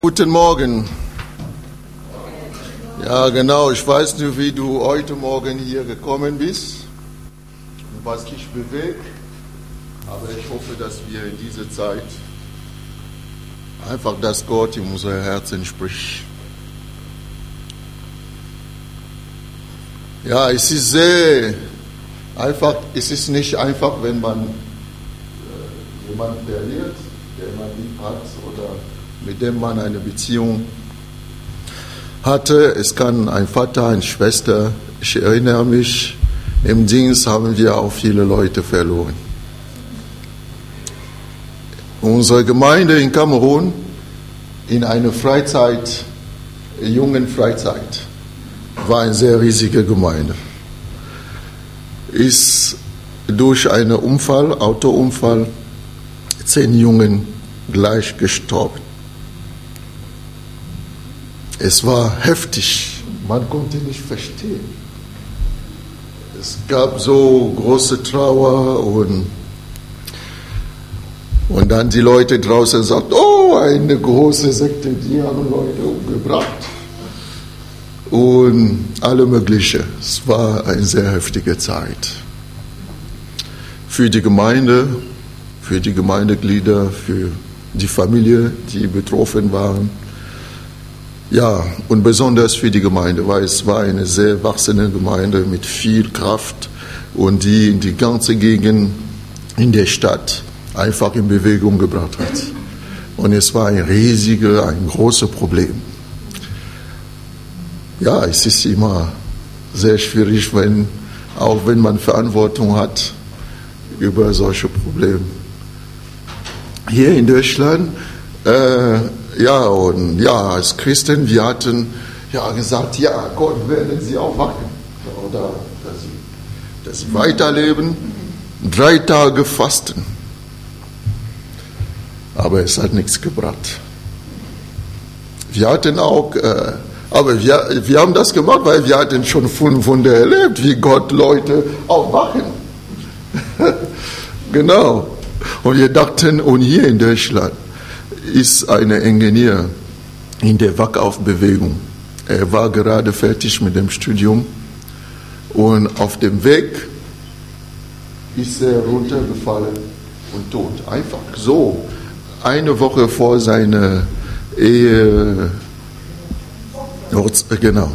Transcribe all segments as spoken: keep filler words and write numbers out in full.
Guten Morgen. Ja, genau. Ich weiß nicht, wie du heute Morgen hier gekommen bist und was dich bewegt. Aber ich hoffe, dass wir in dieser Zeit einfach, dass Gott in unser Herzen spricht. Ja, es ist sehr einfach. Es ist nicht einfach, wenn man äh, jemanden verliert, der man lieb hat oder mit dem man eine Beziehung hatte. Es kann ein Vater, eine Schwester. Ich erinnere mich, im Dienst haben wir auch viele Leute verloren. Unsere Gemeinde in Kamerun, in einer Freizeit, jungen Freizeit, war eine sehr riesige Gemeinde. Ist durch einen Unfall, Autounfall, zehn Jungen gleich gestorben. Es war heftig, man konnte nicht verstehen. Es gab so große Trauer und, und dann die Leute draußen sagten, oh, eine große Sekte, die haben Leute umgebracht. Und alle mögliche. Es war eine sehr heftige Zeit. Für die Gemeinde, für die Gemeindeglieder, für die Familie, die betroffen waren. Ja, und besonders für die Gemeinde, weil es war eine sehr wachsende Gemeinde mit viel Kraft und die in die ganze Gegend in der Stadt einfach in Bewegung gebracht hat. Und es war ein riesiges, ein großes Problem. Ja, es ist immer sehr schwierig, wenn, auch wenn man Verantwortung hat über solche Probleme. Hier in Deutschland, äh, ja, und ja, als Christen, wir hatten ja gesagt, ja, Gott werden sie auch wachen. Oder dass sie, dass sie weiterleben, drei Tage fasten. Aber es hat nichts gebracht. Wir hatten auch, äh, aber wir, wir haben das gemacht, weil wir hatten schon fünf Wunder erlebt, wie Gott Leute auch wachen. Genau. Und wir dachten, und hier in Deutschland ist ein Ingenieur in der Wackaufbewegung. Er war gerade fertig mit dem Studium und auf dem Weg ist er runtergefallen und tot. Einfach so, eine Woche vor seiner Ehe. Genau.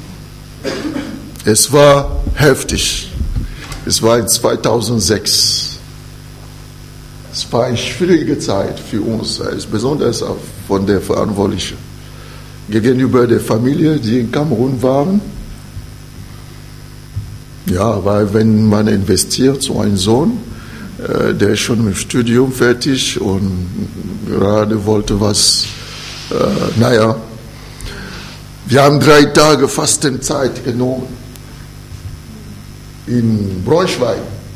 Es war heftig. Es war in zweitausendsechs. Es war eine schwierige Zeit für uns, besonders auch von der Verantwortlichen gegenüber der Familie, die in Kamerun waren. Ja, weil wenn man investiert, so ein Sohn, äh, der ist schon mit dem Studium fertig und gerade wollte was, äh, naja, wir haben drei Tage Fastenzeit genommen in Braunschweig.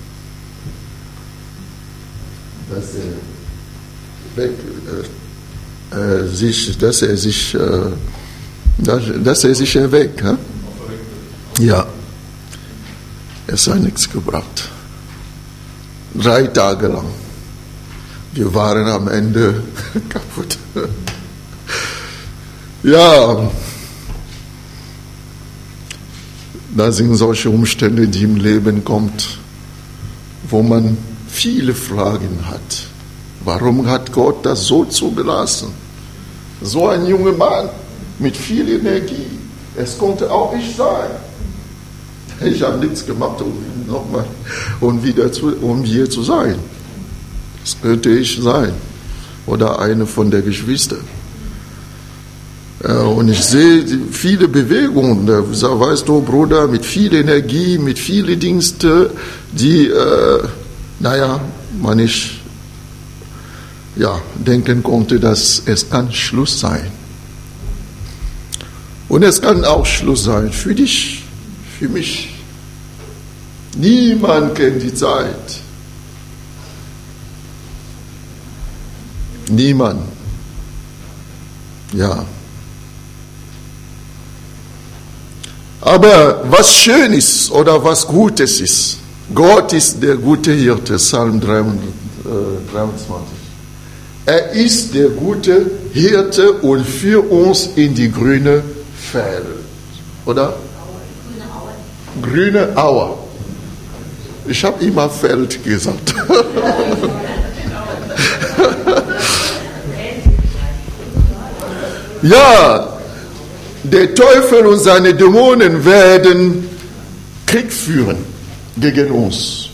Dass er, weg, äh, äh, sich, dass er sich, äh, dass, dass er sich erweckt. Hä? Ja, es hat nichts gebracht. Drei Tage lang. Wir waren am Ende kaputt. Ja, das sind solche Umstände, die im Leben kommt, wo man viele Fragen hat. Warum hat Gott das so zugelassen? So ein junger Mann mit viel Energie. Es konnte auch ich sein. Ich habe nichts gemacht, um nochmal um wieder zu, um hier zu sein. Das könnte ich sein. Oder eine von der Geschwister. Und ich sehe viele Bewegungen. Da weißt du, Bruder, mit viel Energie, mit vielen Diensten, die äh, naja, man nicht ja, denken konnte, dass es kann Schluss sein. Und es kann auch Schluss sein für dich, für mich. Niemand kennt die Zeit. Niemand. Ja. Aber was schön ist oder was Gutes ist, Gott ist der gute Hirte, Psalm dreiundzwanzig. Er ist der gute Hirte und führ uns in die grüne Feld. Oder? Grüne Aue. Ich habe immer Feld gesagt. Ja, der Teufel und seine Dämonen werden Krieg führen gegen uns.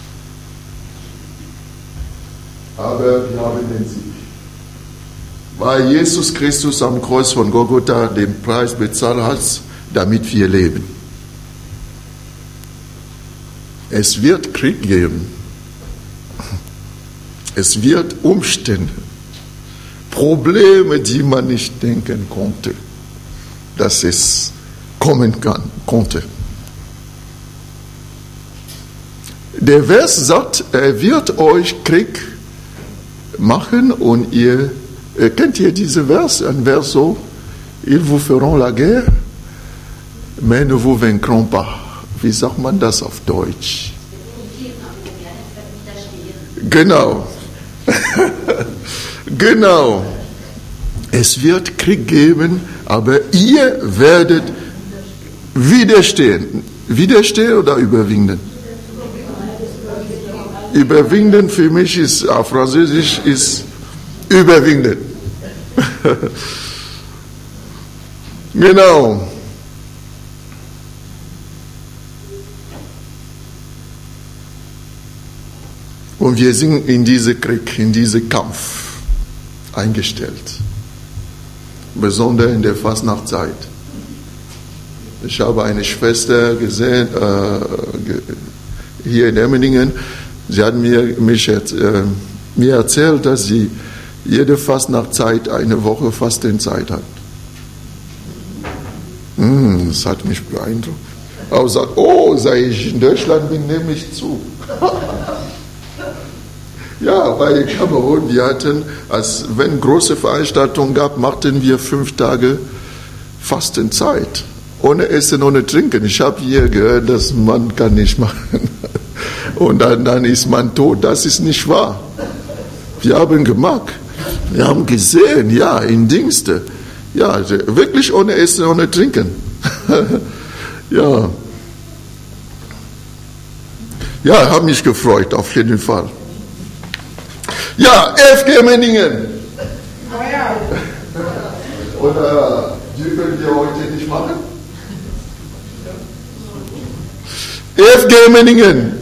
Aber wir haben den Sieg. Weil Jesus Christus am Kreuz von Golgotha den Preis bezahlt hat, damit wir leben. Es wird Krieg geben. Es wird Umstände, Probleme, die man nicht denken konnte, dass es kommen kann, konnte. Der Vers sagt, er wird euch Krieg machen und ihr, kennt ihr diesen Vers? Ein Vers so, ils vous feront la guerre, mais ne vous vaincront pas. Wie sagt man das auf Deutsch? Genau. Genau. Es wird Krieg geben, aber ihr werdet widerstehen. Widerstehen oder überwinden? Überwinden für mich ist, auf Französisch ist überwinden. Genau. Und wir sind in diesen Krieg, in diesen Kampf eingestellt. Besonders in der Fastnachtzeit. Ich habe eine Schwester gesehen, äh, hier in Emmendingen. Sie hat mir, mich, äh, mir erzählt, dass sie jede Fastnachtzeit eine Woche Fastenzeit hat. Mm, das hat mich beeindruckt. Aber sagt, oh, seit ich in Deutschland bin, nehme ich zu. Ja, weil in Kamerun, wir hatten, als wenn große Veranstaltungen gab, machten wir fünf Tage Fastenzeit. Ohne Essen, ohne Trinken. Ich habe hier gehört, dass man kann nicht machen. Und dann, dann ist man tot. Das ist nicht wahr. Wir haben gemacht. Wir haben gesehen, ja, in Dienste. Ja, wirklich ohne Essen, ohne Trinken. Ja. Ja, habe mich gefreut, auf jeden Fall. Ja, F G Memmingen. Oder dürfen wir heute nicht machen? F G Memmingen.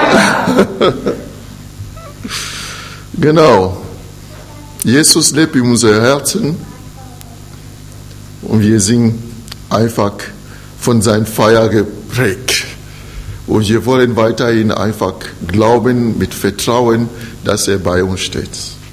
Genau. Jesus lebt in unseren Herzen und wir sind einfach von seinem Feuer geprägt. Und wir wollen weiterhin einfach glauben, mit Vertrauen, dass er bei uns steht.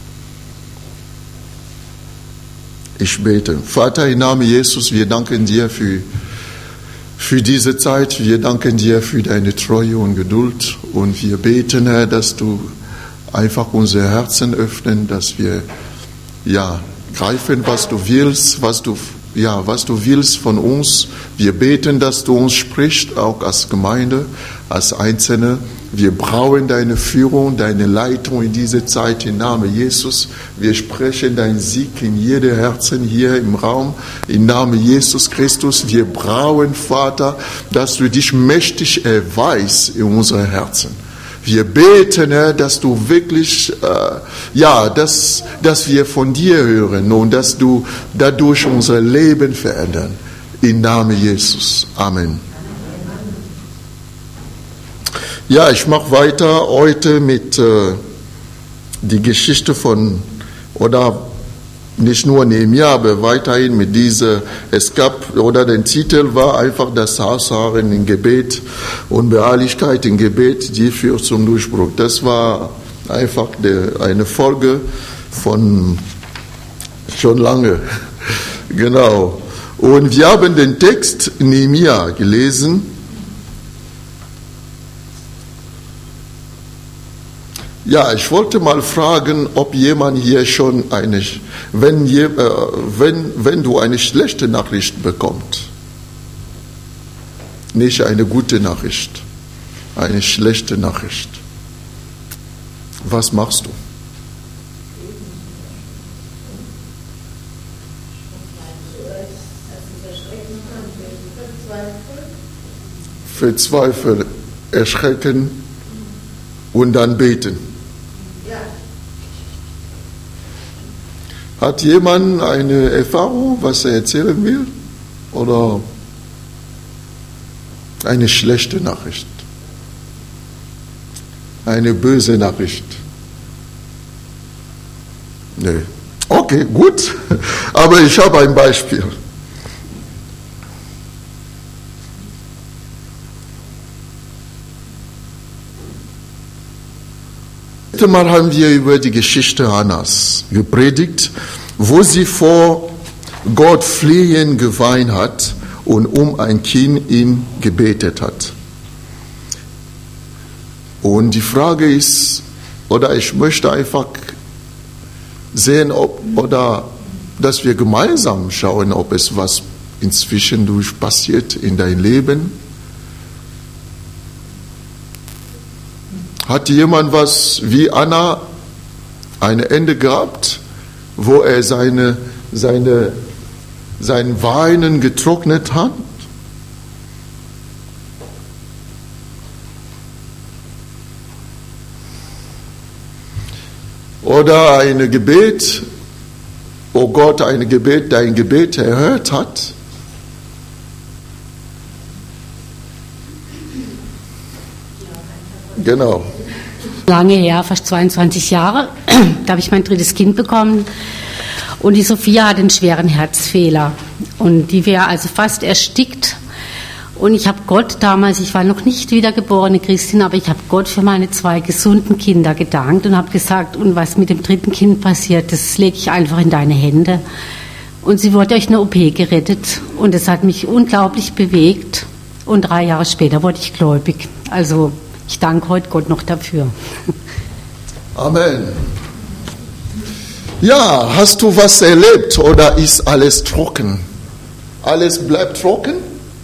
Ich bete. Vater, im Namen Jesus, wir danken dir für, für diese Zeit. Wir danken dir für deine Treue und Geduld. Und wir beten, Herr, dass du einfach unsere Herzen öffnen, dass wir ja, greifen, was du willst, was du Ja, was du willst von uns. Wir beten, dass du uns sprichst, auch als Gemeinde, als Einzelne. Wir brauchen deine Führung, deine Leitung in dieser Zeit im Namen Jesus. Wir sprechen deinen Sieg in jedem Herzen hier im Raum im Namen Jesus Christus. Wir brauchen, Vater, dass du dich mächtig erweist in unseren Herzen. Wir beten, Herr, dass du wirklich, äh, ja, dass, dass wir von dir hören und dass du dadurch unser Leben verändern. Im Namen Jesus. Amen. Ja, ich mache weiter heute mit äh, die Geschichte von, oder nicht nur Nehemia, aber weiterhin mit dieser, es gab, oder der Titel war einfach das Ausharren im Gebet und Beharrlichkeit im Gebet, die führt zum Durchbruch. Das war einfach der, eine Folge von schon lange. Genau. Und wir haben den Text Nehemia gelesen. Ja, ich wollte mal fragen, ob jemand hier schon eine, wenn, je, äh, wenn, wenn du eine schlechte Nachricht bekommst, nicht eine gute Nachricht, eine schlechte Nachricht, was machst du? Verzweifeln, erschrecken und dann beten. Hat jemand eine Erfahrung, was er erzählen will? Oder eine schlechte Nachricht? Eine böse Nachricht? Nee. Okay, gut. Aber ich habe ein Beispiel. Letztes Mal haben wir über die Geschichte Hannas gepredigt, wo sie vor Gott flehend geweint hat und um ein Kind ihn gebetet hat. Und die Frage ist, oder ich möchte einfach sehen, ob, oder dass wir gemeinsam schauen, ob es was inzwischen durch passiert in dein Leben. Hat jemand was wie Anna ein Ende gehabt, wo er seine, seine, sein Weinen getrocknet hat? Oder ein Gebet, wo Gott ein Gebet, dein Gebet erhört hat? Genau. Lange her, fast zweiundzwanzig Jahre, da habe ich mein drittes Kind bekommen und die Sophia hat einen schweren Herzfehler und die wäre also fast erstickt und ich habe Gott damals, ich war noch nicht wiedergeborene Christin, aber ich habe Gott für meine zwei gesunden Kinder gedankt und habe gesagt, und was mit dem dritten Kind passiert, das lege ich einfach in deine Hände. Und sie wurde durch eine O P gerettet und es hat mich unglaublich bewegt und drei Jahre später wurde ich gläubig. Also ich danke heute Gott noch dafür. Amen. Ja, hast du was erlebt oder ist alles trocken? Alles bleibt trocken?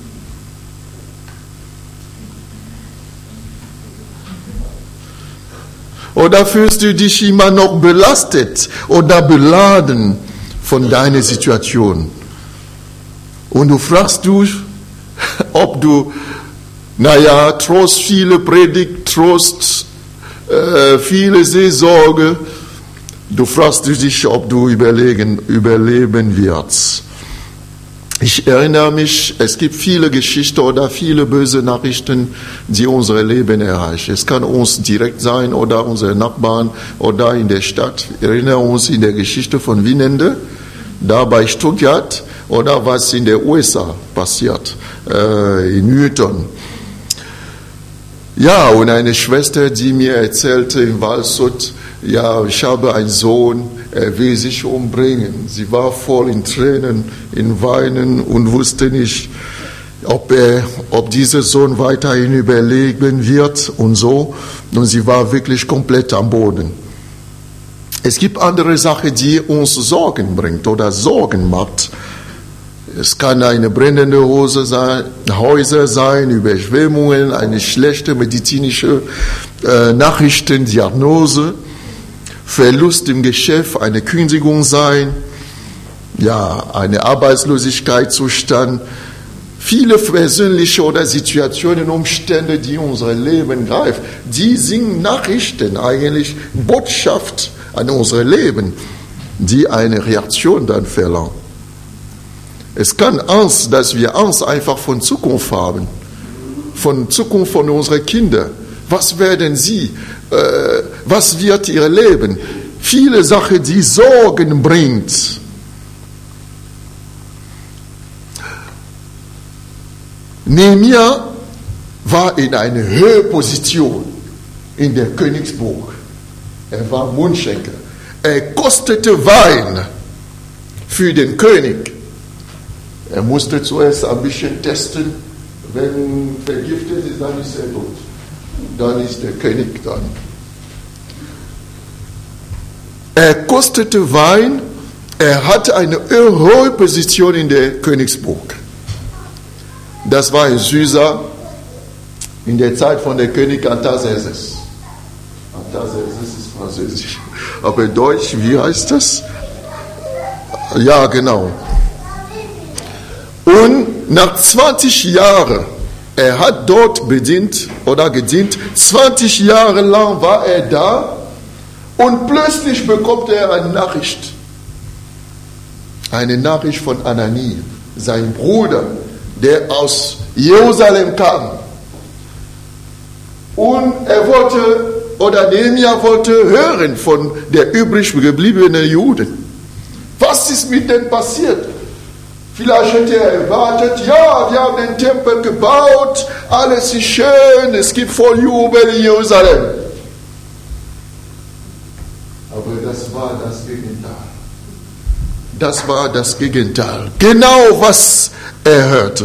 Oder fühlst du dich immer noch belastet oder beladen von deiner Situation? Und du fragst du, ob du Naja, Trost, viele Predigt, Trost, äh, viele Seelsorge. Du fragst dich, ob du überlegen, überleben wirst. Ich erinnere mich, es gibt viele Geschichten oder viele böse Nachrichten, die unser Leben erreichen. Es kann uns direkt sein oder unsere Nachbarn oder in der Stadt. Wir erinnern uns in der Geschichte von Wienende, da bei Stuttgart oder was in der U S A passiert, äh, in Newton. Ja, und eine Schwester, die mir erzählte in Waldshut, ja, ich habe einen Sohn, er will sich umbringen. Sie war voll in Tränen, in Weinen und wusste nicht, ob, er, ob dieser Sohn weiterhin überleben wird und so. Und sie war wirklich komplett am Boden. Es gibt andere Sachen, die uns Sorgen bringt oder Sorgen macht. Es kann eine brennende Hose sein, Häuser sein, Überschwemmungen, eine schlechte medizinische äh, Nachrichtendiagnose, Verlust im Geschäft, eine Kündigung sein, ja, eine Arbeitslosigkeitszustand, viele persönliche oder Situationen, Umstände, die unser Leben greifen, die sind Nachrichten, eigentlich Botschaft an unser Leben, die eine Reaktion dann verlangen. Es kann Angst, dass wir Angst einfach von Zukunft haben, von Zukunft von unseren Kindern. Was werden sie? Äh, was wird ihr Leben? Viele Sachen, die Sorgen bringt. Nehemia war in einer höheren Position in der Königsburg. Er war Mundschenker. Er kostete Wein für den König. Er musste zuerst ein bisschen testen, wenn vergiftet ist, dann ist er tot. Dann ist der König dann. Er kostete Wein, er hatte eine hohe Position in der Königsburg. Das war in Susa, in der Zeit von der König Artaxerxes. Artaxerxes ist französisch. Aber Deutsch, wie heißt das? Ja, genau. Und nach zwanzig Jahren, er hat dort bedient oder gedient, zwanzig Jahre lang war er da und plötzlich bekommt er eine Nachricht. Eine Nachricht von Anani, sein Bruder, der aus Jerusalem kam. Und er wollte, oder Nehemia wollte hören von der übrig gebliebenen Juden. Was ist mit denen passiert? Vielleicht hätte er erwartet, ja, wir haben den Tempel gebaut, alles ist schön, es gibt voll Jubel in Jerusalem. Aber das war das Gegenteil. Das war das Gegenteil. Genau was er hörte.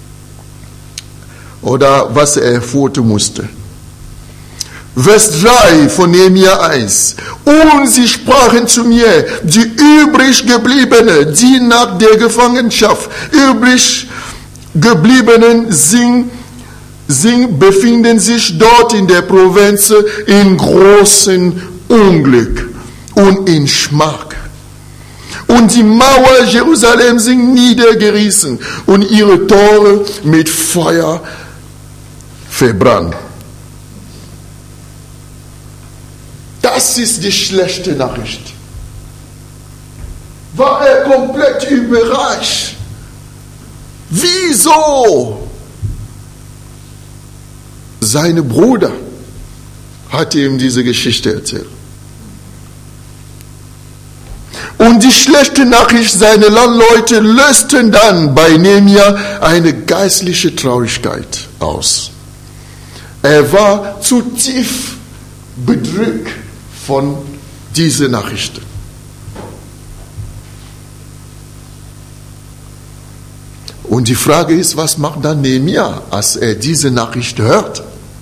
Oder was er erfurten musste. Vers drei von Nehemia eins. Und sie sprachen zu mir, die übrig gebliebenen, die nach der Gefangenschaft übrig gebliebenen sind, sind, befinden sich dort in der Provinz in großem Unglück und in Schmack. Und die Mauern Jerusalems sind niedergerissen und ihre Tore mit Feuer verbrannt. Das ist die schlechte Nachricht. War er komplett überrascht. Wieso? Sein Bruder hat ihm diese Geschichte erzählt. Und die schlechte Nachricht seiner Landleute lösten dann bei Nehemia eine geistliche Traurigkeit aus. Er war zu tief bedrückt von diesen Nachrichten. Und die Frage ist, was macht dann Nehemia, als er diese Nachricht hört?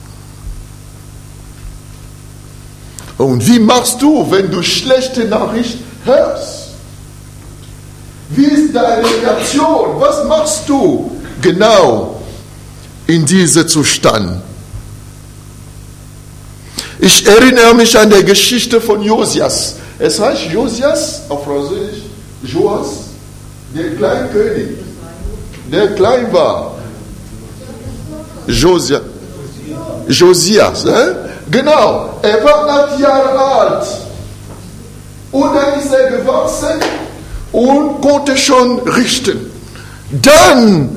Und wie machst du, wenn du schlechte Nachricht hörst? Wie ist deine Reaktion? Was machst du genau in diesem Zustand? Ich erinnere mich an die Geschichte von Josias. Es heißt Josias, auf Französisch, Joas, der Kleinkönig, der klein war. Josias. Josias, äh? Genau. Er war acht Jahre alt. Und dann ist er gewachsen und konnte schon richten. Dann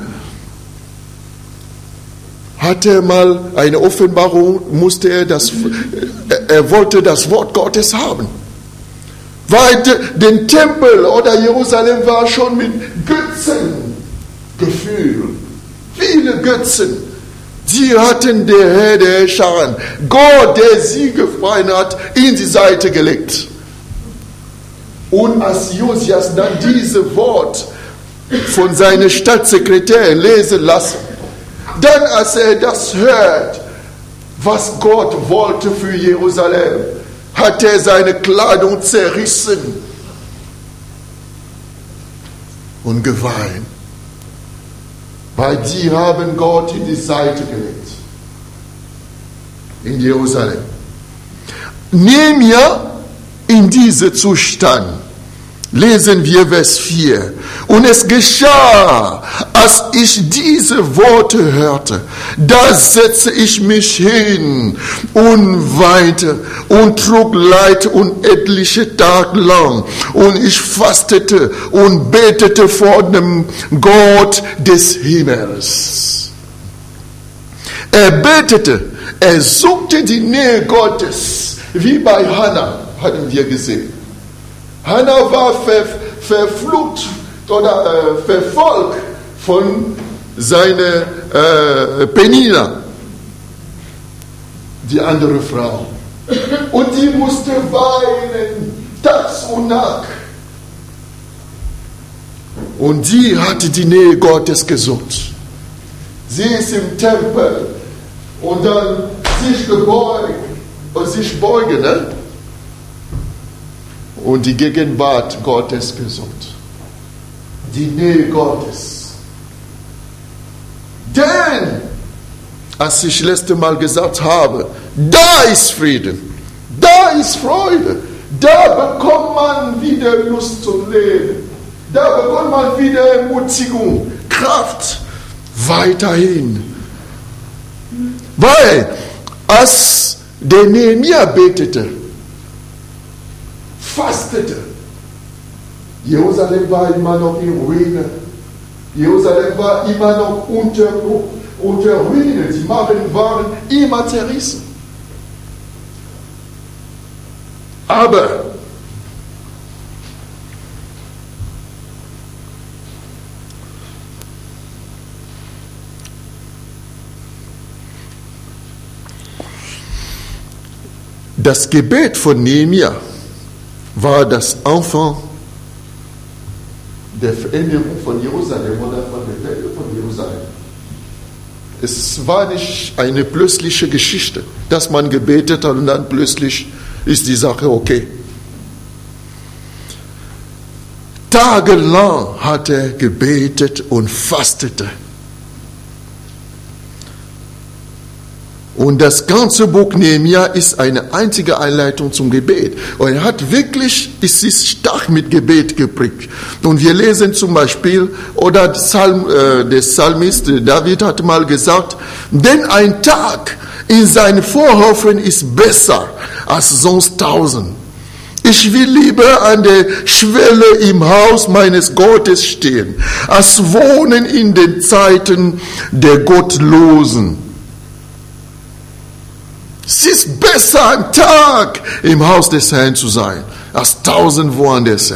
hatte er mal eine Offenbarung, musste er das, er wollte das Wort Gottes haben. Weil der Tempel oder Jerusalem war schon mit Götzen gefüllt. Viele Götzen. Die hatten der Herr der Herrscher, Gott, der sie gefallen hat, in die Seite gelegt. Und als Josias dann dieses Wort von seinem Staatssekretär lesen lassen, dann als er das hört, was Gott wollte für Jerusalem, hat er seine Kleidung zerrissen und geweint. Weil die haben Gott in die Seite gelegt. In Jerusalem. Nehemia in diesem Zustand. Lesen wir Vers vier. Und es geschah, als ich diese Worte hörte, da setzte ich mich hin und weinte und trug Leid und etliche Tage lang. Und ich fastete und betete vor dem Gott des Himmels. Er betete, er suchte die Nähe Gottes, wie bei Hannah, hatten wir gesehen. Hannah war ver, verflucht oder äh, verfolgt von seiner äh, Penina, die andere Frau. Und die musste weinen, tags und Nacht. Und sie hatte die Nähe Gottes gesucht. Sie ist im Tempel und dann sich gebeugt und sich beugen, ne? Und die Gegenwart Gottes gesucht. Die Nähe Gottes. Denn, als ich letzte Mal gesagt habe, da ist Frieden, da ist Freude, da bekommt man wieder Lust zum Leben, Da bekommt man wieder Ermutigung, Kraft, weiterhin. Weil, als der Nehemia betete, fastete, Jerusalem war immer noch in Ruine. Jerusalem war immer noch unter, unter Ruinen. Die Mauern waren immer zerrissen. Aber das Gebet von Nehemia war das Anfang der Veränderung von Jerusalem oder von der Welt von Jerusalem. Es war nicht eine plötzliche Geschichte, dass man gebetet hat und dann plötzlich ist die Sache okay. Tagelang hat er gebetet und fastete. Und das ganze Buch Nehemia ist eine einzige Einleitung zum Gebet. Und er hat wirklich, es ist stark mit Gebet geprägt. Und wir lesen zum Beispiel, oder der, Psalm, äh, der Psalmist David hat mal gesagt, denn ein Tag in seinen Vorhöfen ist besser als sonst tausend. Ich will lieber an der Schwelle im Haus meines Gottes stehen, als wohnen in den Zeiten der Gottlosen. Es ist besser, ein Tag im Haus des Herrn zu sein, als tausend woanders.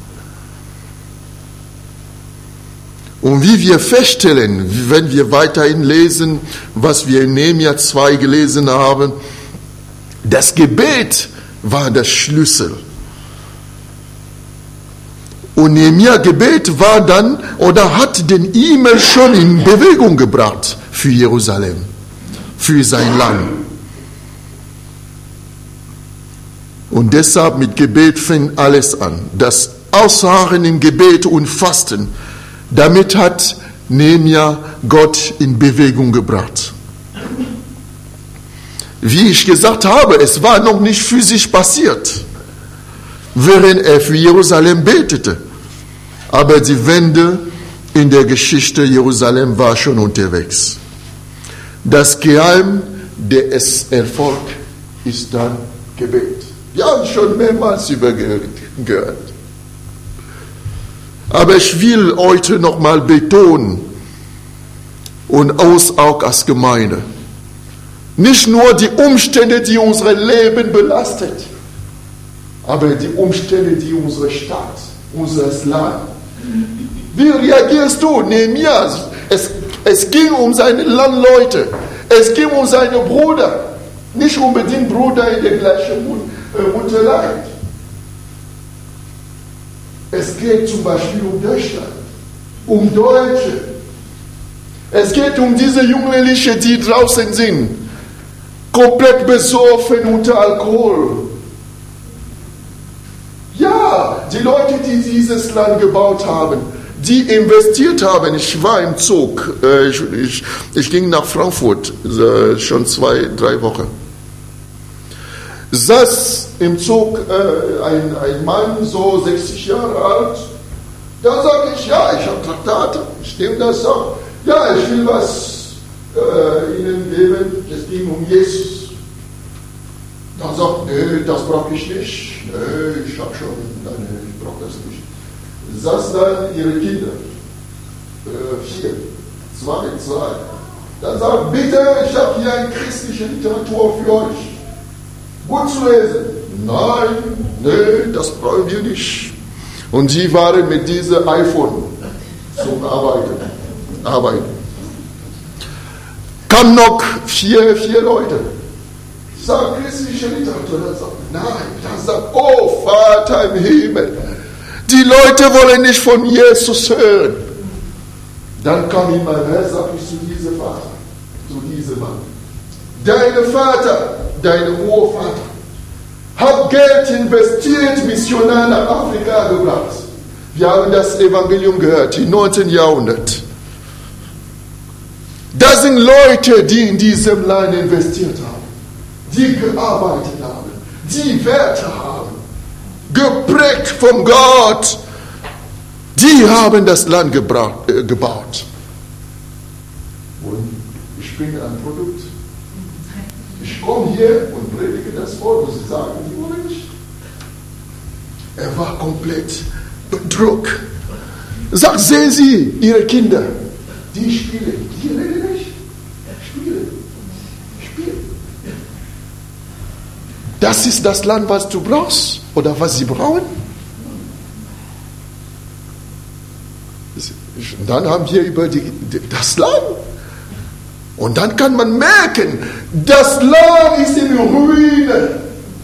Und wie wir feststellen, wenn wir weiterhin lesen, was wir in Nehemia zwei gelesen haben, das Gebet war der Schlüssel. Und Nehemia Gebet war dann oder hat den Himmel schon in Bewegung gebracht für Jerusalem, für sein Land. Und deshalb mit Gebet fängt alles an. Das Ausharren im Gebet und Fasten, damit hat Nehemia Gott in Bewegung gebracht. Wie ich gesagt habe, es war noch nicht physisch passiert, während er für Jerusalem betete. Aber die Wende in der Geschichte Jerusalem war schon unterwegs. Das Geheim des Erfolgs ist dann Gebet. Wir haben schon mehrmals über gehört. Aber ich will heute nochmal betonen und uns auch als Gemeinde, nicht nur die Umstände, die unser Leben belastet, aber die Umstände, die unsere Stadt, unser Land. Wie reagierst du? Nehemia, es, es ging um seine Landleute, es ging um seine Brüder, nicht unbedingt Brüder in der gleichen Mutterleib. Es geht zum Beispiel um Deutschland, um Deutsche. Es geht um diese Jugendlichen, die draußen sind, komplett besoffen unter Alkohol. Ja, die Leute, die dieses Land gebaut haben, die investiert haben. Ich war im Zug, ich, ich, ich ging nach Frankfurt, schon zwei, drei Wochen. Saß im Zug äh, ein, ein Mann, so sechzig Jahre alt. Da sage ich, ja, ich habe Traktate, stimmt das auch? Ja, ich will was äh, Ihnen geben, es ging um Jesus. Dann sagt, nee, das brauche ich nicht, nee, ich habe schon, nein, ich brauche das nicht. Saß dann ihre Kinder, äh, vier, zwei, zwei. Dann sagt, bitte, ich habe hier eine christliche Literatur für euch. Gut zu lesen. Nein, nee, das brauchen wir nicht. Und sie waren mit diesem iPhone zum Arbeiten. Arbeiten. Kamen noch vier, vier Leute. Sagt christliche Literatur. Dann sagt, nein, dann sagt, oh Vater im Himmel, die Leute wollen nicht von Jesus hören. Dann kam in mein Herz, sag ich zu diesem Vater, zu diesem Mann, deine Vater, dein Urvater, hat Geld investiert, Missionar nach Afrika gebracht. Wir haben das Evangelium gehört, im neunten Jahrhundert. Das sind Leute, die in diesem Land investiert haben, die gearbeitet haben, die Werte haben, geprägt von Gott. Die haben das Land gebracht, äh, gebaut. Und ich bin ein Produkt. Ich komme hier und predige das Wort und sie sagen, die wollen nicht. Er war komplett bedrückt. Sagt, sehen Sie, Ihre Kinder, die spielen, die reden nicht. Spielen. Spielen. Das ist das Land, was du brauchst oder was sie brauchen. Dann haben wir über die, das Land. Und dann kann man merken, das Land ist in Ruine.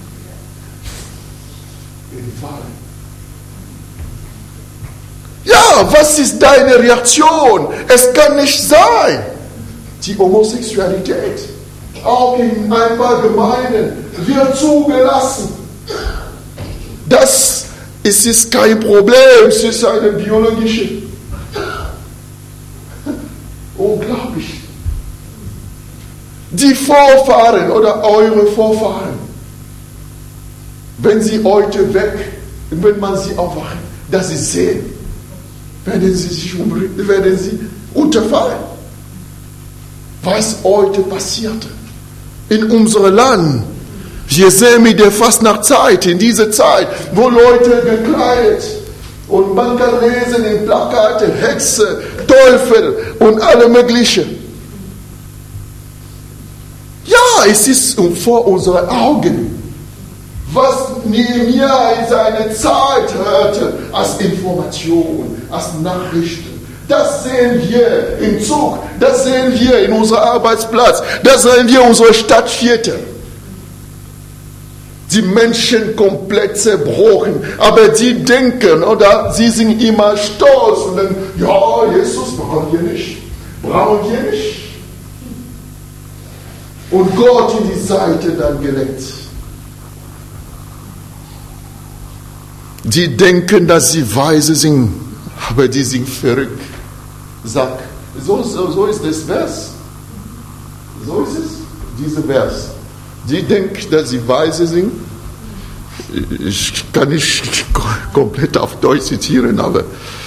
Ja, was ist deine Reaktion? Es kann nicht sein. Die Homosexualität, auch in ein paar Gemeinden, wird zugelassen. Das ist, ist kein Problem, es ist eine biologische. Unglaublich. Die Vorfahren oder eure Vorfahren, wenn sie heute weg, wenn man sie aufwacht, dass sie sehen, werden sie sich umbringen, werden sie unterfallen. Was heute passierte in unserem Land. Wir sehen mit der Fastnachtzeit, in dieser Zeit, wo Leute gekleidet und man kann lesen in Plakate, Hexe, Teufel und alle möglichen. Ja, es ist vor unseren Augen, was Nehemia in seiner Zeit hörte, als Information, als Nachrichten. Das sehen wir im Zug, das sehen wir in unserem Arbeitsplatz, das sehen wir in unserer Stadtviertel. Die Menschen komplett zerbrochen, aber die denken, oder sie sind immer stolz und denken, ja, Jesus brauchen wir nicht, brauchen wir nicht. Und Gott in die Seite dann gelegt. Die denken, dass sie weise sind, aber die sind verrückt. Sag, so, so, so ist das Vers. So ist es, dieser Vers. Die denken, dass sie weise sind. Ich kann nicht komplett auf Deutsch zitieren, aber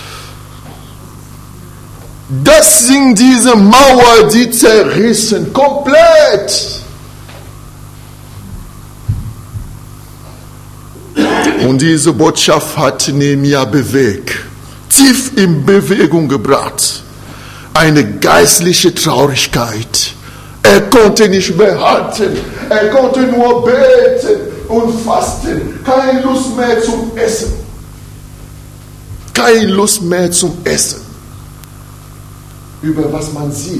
das sind diese Mauern, die zerrissen, komplett. Und diese Botschaft hat Nehemia bewegt, tief in Bewegung gebracht. Eine geistliche Traurigkeit. Er konnte nicht mehr halten. Er konnte nur beten und fasten. Keine Lust mehr zum Essen. Keine Lust mehr zum Essen. Über was man sieht.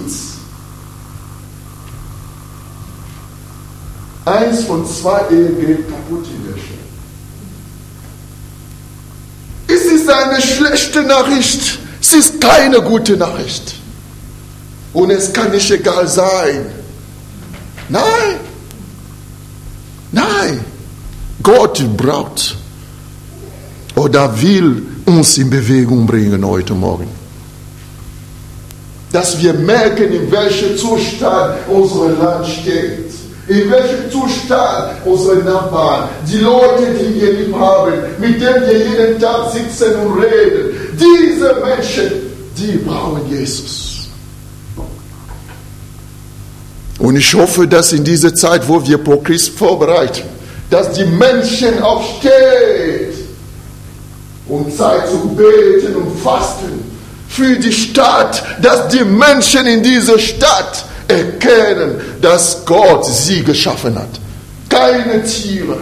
Eins von zwei Ehen geht kaputt in der Stadt. Es ist eine schlechte Nachricht. Es ist keine gute Nachricht. Und es kann nicht egal sein. Nein. Nein. Gott braucht oder will uns in Bewegung bringen heute Morgen. Dass wir merken, in welchem Zustand unser Land steht. In welchem Zustand unsere Nachbarn, die Leute, die wir lieb haben, mit denen wir jeden Tag sitzen und reden. Diese Menschen, die brauchen Jesus. Und ich hoffe, dass in dieser Zeit, wo wir pro Christ vorbereiten, dass die Menschen aufstehen und Zeit zu beten und fasten für die Stadt, dass die Menschen in dieser Stadt erkennen, dass Gott sie geschaffen hat. Keine Tiere,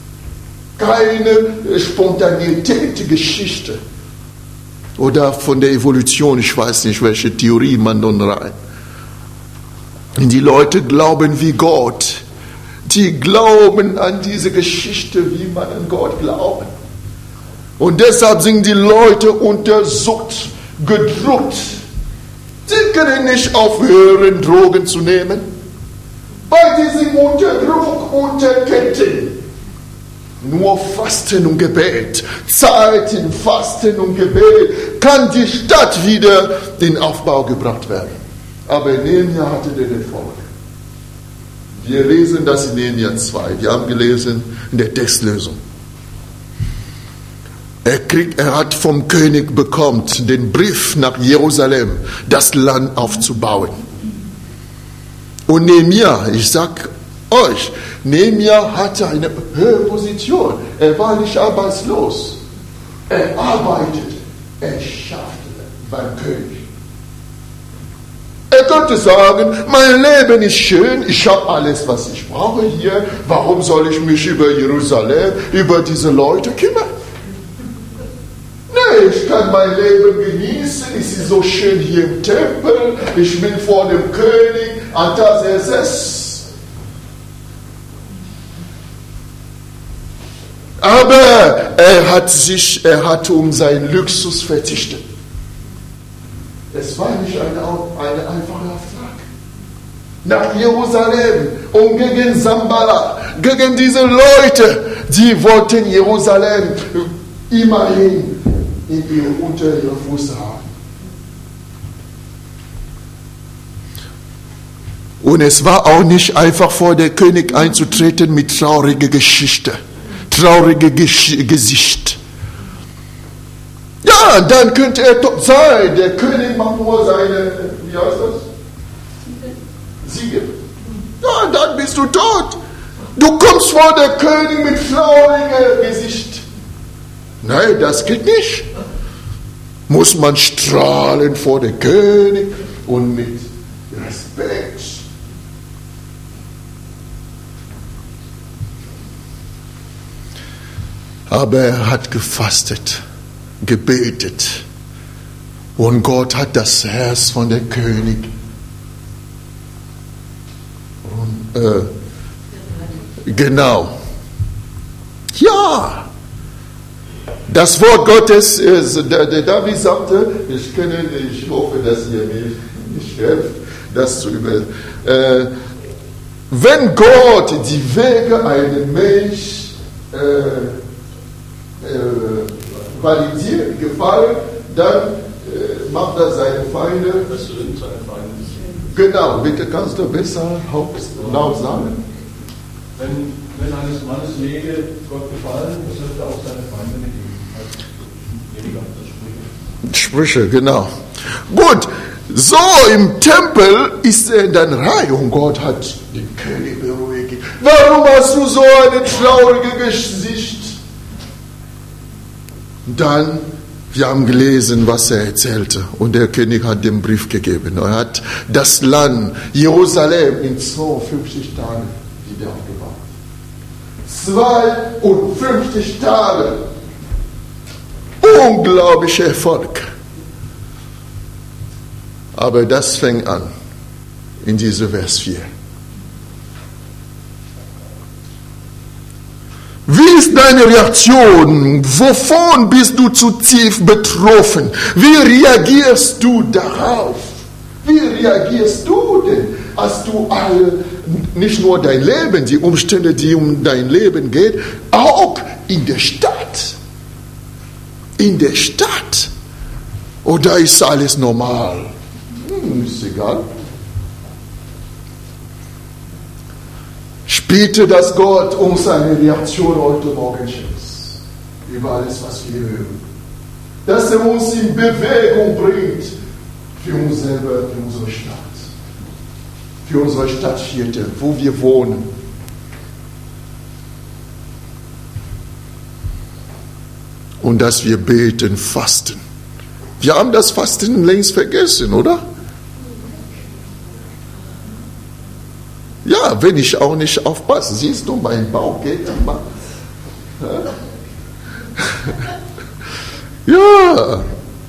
keine Spontanität, Geschichte oder von der Evolution, ich weiß nicht, welche Theorie man dann rein. Und die Leute glauben wie Gott. Die glauben an diese Geschichte, wie man an Gott glaubt. Und deshalb sind die Leute untersucht, gedrückt. Sie können nicht aufhören, Drogen zu nehmen, weil die sind unter Druck, unter Ketten. Nur Fasten und Gebet, Zeit in Fasten und Gebet, kann die Stadt wieder in Aufbau gebracht werden. Aber Nehemia hatte den Erfolg. Wir lesen das in Nehemia zwei. Wir haben gelesen in der Textlösung. Er, kriegt, er hat vom König bekommen den Brief nach Jerusalem, das Land aufzubauen. Und Nehemia, ich sag euch, Nehemia hatte eine höhere Position. Er war nicht arbeitslos. Er arbeitete, er schaffte beim König. Er könnte sagen, mein Leben ist schön, ich habe alles, was ich brauche hier. Warum soll ich mich über Jerusalem, über diese Leute kümmern? Nee, ich kann mein Leben genießen, es ist so schön hier im Tempel, ich bin vor dem König, Artaxerxes. Aber er hat sich, er hat um seinen Luxus verzichtet. Es war nicht ein, ein einfacher Auftrag. Nach Jerusalem und gegen Sambala, gegen diese Leute, die wollten Jerusalem immerhin in ihre, unter ihre Fuß haben. Und es war auch nicht einfach vor der König einzutreten mit trauriger Geschichte, trauriger Gesch- Gesicht. Ja, dann könnte er doch sein, der König macht nur seine, wie heißt das? Siege. Ja, dann bist du tot. Du kommst vor der König mit traurigem Gesicht. Nein, das geht nicht. Muss man strahlen vor dem König und mit Respekt. Aber er hat gefastet, gebetet. Und Gott hat das Herz von der König und, äh, genau. Ja. Das Wort Gottes, der, der David sagte, ich kenne, ich hoffe, dass ihr mir nicht helft, das zu über. Äh, wenn Gott die Wege eines Menschen äh, äh, validiert, gefallen, dann äh, macht er seine Feinde. Das sind seine Feinde. Genau, bitte kannst du besser laut sagen. Wenn, wenn eines Mannes Wege Gott gefallen, so wird er auch seine Feinde mit ihm. Sprüche, genau. Gut, so im Tempel ist er dann rein und Gott hat den König beruhigt. Warum hast du so ein trauriges Gesicht? Dann, wir haben gelesen, was er erzählte und der König hat den Brief gegeben. Er hat das Land Jerusalem in zweiundfünfzig Tagen wieder aufgebaut. zweiundfünfzig Tage. Unglaublicher Erfolg. Aber das fängt an in diesem Vers vier. Wie ist deine Reaktion? Wovon bist du zu tief betroffen? Wie reagierst du darauf? Wie reagierst du denn, als du alle, nicht nur dein Leben, die Umstände, die um dein Leben geht, auch in der Stadt? In der Stadt? Oder ist alles normal? Hm, ist egal. Ich bitte, dass Gott uns eine Reaktion heute Morgen schenkt. Über alles, was wir hören. Dass er uns in Bewegung bringt. Für uns selber, für unsere Stadt. Für unsere Stadtviertel, wo wir wohnen. Und dass wir beten, fasten. Wir haben das Fasten längst vergessen, oder? Ja, wenn ich auch nicht aufpasse. Siehst du, mein Bauch geht immer. Ja.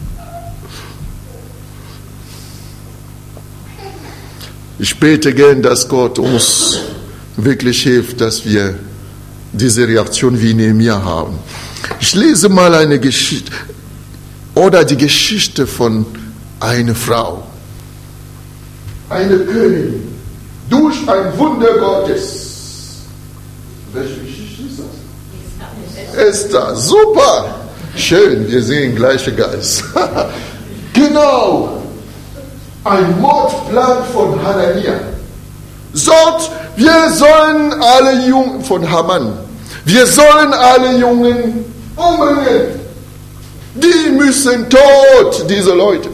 Ich bete gern, dass Gott uns wirklich hilft, dass wir diese Reaktion wie Nehemia haben. Ich lese mal eine Geschichte oder die Geschichte von einer Frau. Eine Königin. Durch ein Wunder Gottes. Welche Geschichte ist das? Esther. Esther, super. Schön, wir sehen gleiche Geist. Genau. Ein Mordplan von Hanania. Sagt, wir sollen alle Jungen von Haman, wir sollen alle Jungen umbringen. Die müssen tot, diese Leute.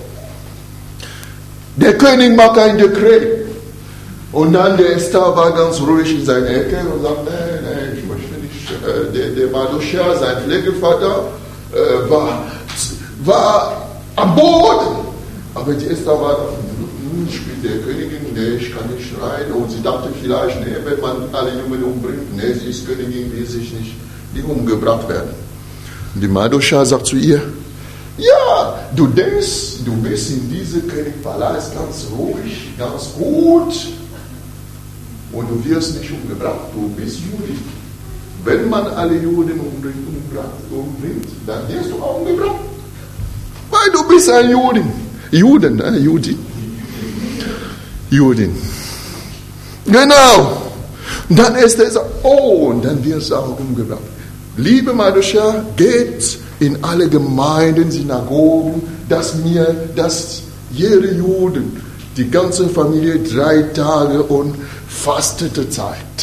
Der König macht ein Dekret. Und dann der Esther war ganz ruhig in seiner Ecke und sagt, nee, nee, ich möchte nicht. Der, der Mardochäa, sein Pflegevater, äh, war, war am Boden. Aber die Esther war, hm, ich bin der Königin, nee, ich kann nicht schreien. Und sie dachte vielleicht, nee, wenn man alle Jungen umbringt, nee, sie ist Königin, will sich nicht die umgebracht werden. Und die Mardochäa sagt zu ihr, ja, du denkst, du bist in diesem Königpalast ganz ruhig, ganz gut und du wirst nicht umgebracht, du bist Judin. Wenn man alle Juden umbringt, umbringt, dann wirst du auch umgebracht. Weil du bist ein Judin. Juden, ne? Judin. Judin. Genau. Und dann ist er sagt, oh, und dann wirst du auch umgebracht. Liebe Mardochäa, geht in alle Gemeinden, Synagogen, dass mir, dass jede Juden, die ganze Familie drei Tage und fastete Zeit.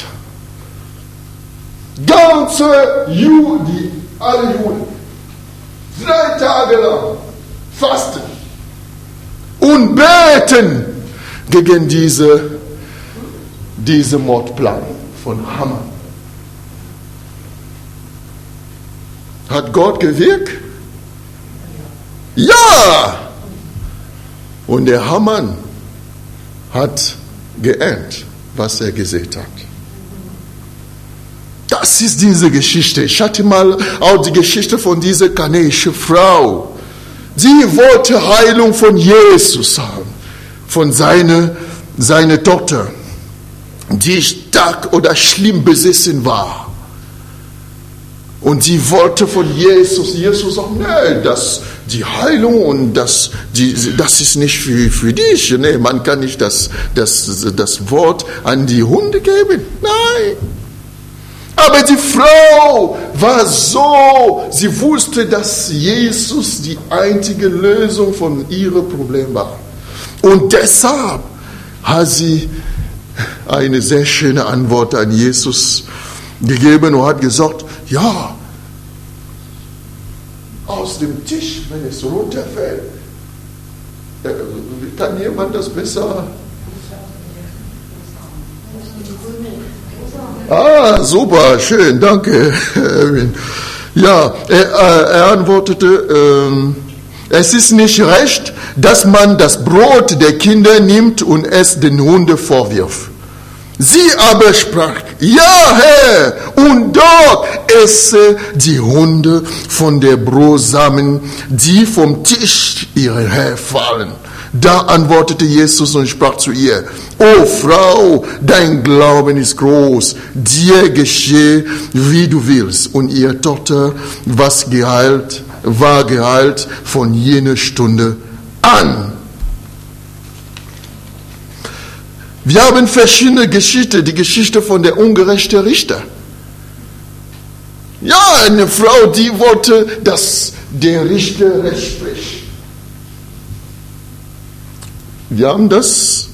Ganze Juden, alle Juden, drei Tage lang fasten und beten gegen diese, diese Mordplan von Haman. Hat Gott gewirkt? Ja! Und der Haman hat geerntet, was er gesät hat. Das ist diese Geschichte. Ich hatte mal auch die Geschichte von dieser kananischen Frau. Sie wollte Heilung von Jesus haben, von seiner, seiner Tochter, die stark oder schlimm besessen war. Und sie wollte von Jesus, Jesus sagt, nee, das, die Heilung und das, die, das ist nicht für, für dich. Nee, man kann nicht das, das, das Wort an die Hunde geben. Nein. Aber die Frau war so, sie wusste, dass Jesus die einzige Lösung von ihrem Problem war. Und deshalb hat sie eine sehr schöne Antwort an Jesus gegeben und hat gesagt, ja, aus dem Tisch, wenn es runterfällt, kann jemand das besser? Ah, super, schön, danke, Erwin. Ja, er, er antwortete, ähm, es ist nicht recht, dass man das Brot der Kinder nimmt und es den Hunden vorwirft. Sie aber sprach, ja Herr, und dort esse die Hunde von der Brosamen, die vom Tisch ihrer Herr fallen. Da antwortete Jesus und sprach zu ihr, O Frau, dein Glauben ist groß, dir geschehe, wie du willst. Und ihre Tochter was geheilt, war geheilt von jener Stunde an. Wir haben verschiedene Geschichten, die Geschichte von der ungerechten Richter. Ja, eine Frau, die wollte, dass der Richter recht spricht. Wir haben das,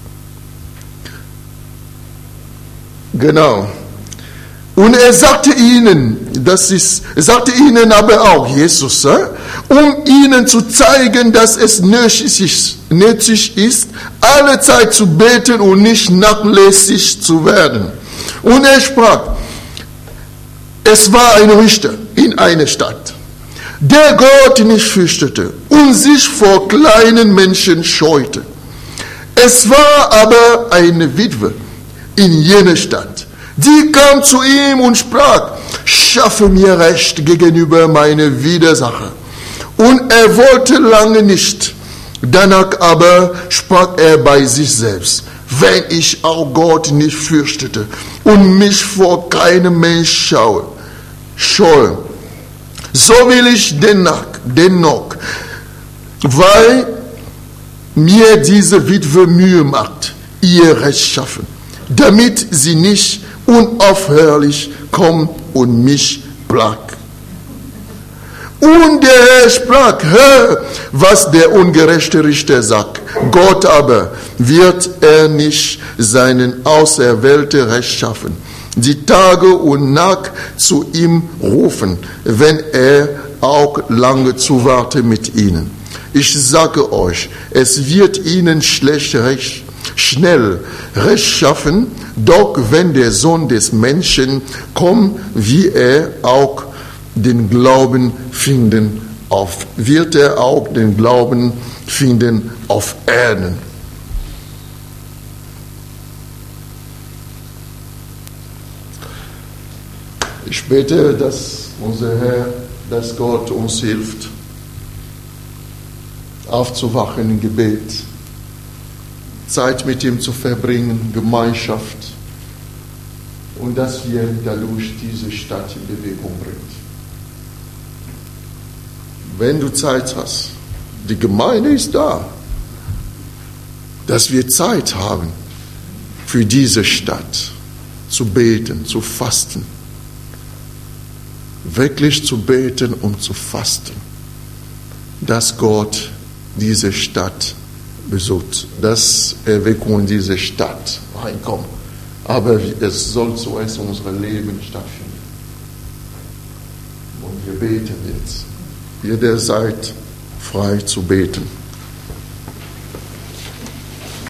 genau. Und er sagte ihnen, das ist, er sagte ihnen aber auch, Jesus, um ihnen zu zeigen, dass es nötig ist, nötig ist, alle Zeit zu beten und nicht nachlässig zu werden. Und er sprach, es war ein Richter in einer Stadt, der Gott nicht fürchtete und sich vor kleinen Menschen scheute. Es war aber eine Witwe in jener Stadt, die kam zu ihm und sprach, schaffe mir Recht gegenüber meiner Widersacher. Und er wollte lange nicht. Danach aber sprach er bei sich selbst, wenn ich auch Gott nicht fürchtete und mich vor keinem Mensch schaue, scheue, so will ich dennoch, dennoch, weil mir diese Witwe Mühe macht, ihr Recht schaffen, damit sie nicht unaufhörlich kommt und mich plagt. Und der Herr sprach, hör, was der ungerechte Richter sagt. Gott aber wird er nicht seinen Auserwählten Recht schaffen, die Tage und Nacht zu ihm rufen, wenn er auch lange zu warten mit ihnen. Ich sage euch, es wird ihnen schlecht recht, schnell recht schaffen, doch wenn der Sohn des Menschen kommt, wie er auch den Glauben finden auf, wird er auch den Glauben finden auf Erden. Ich bete, dass unser Herr, dass Gott uns hilft, aufzuwachen im Gebet, Zeit mit ihm zu verbringen, Gemeinschaft, und dass wir dadurch diese Stadt in Bewegung bringen. Wenn du Zeit hast, die Gemeinde ist da, dass wir Zeit haben, für diese Stadt zu beten, zu fasten. Wirklich zu beten und zu fasten, dass Gott diese Stadt besucht, dass Erweckung in diese Stadt reinkommt. Aber es soll zuerst in unserem Leben stattfinden. Und wir beten jetzt. Ihr seid frei zu beten.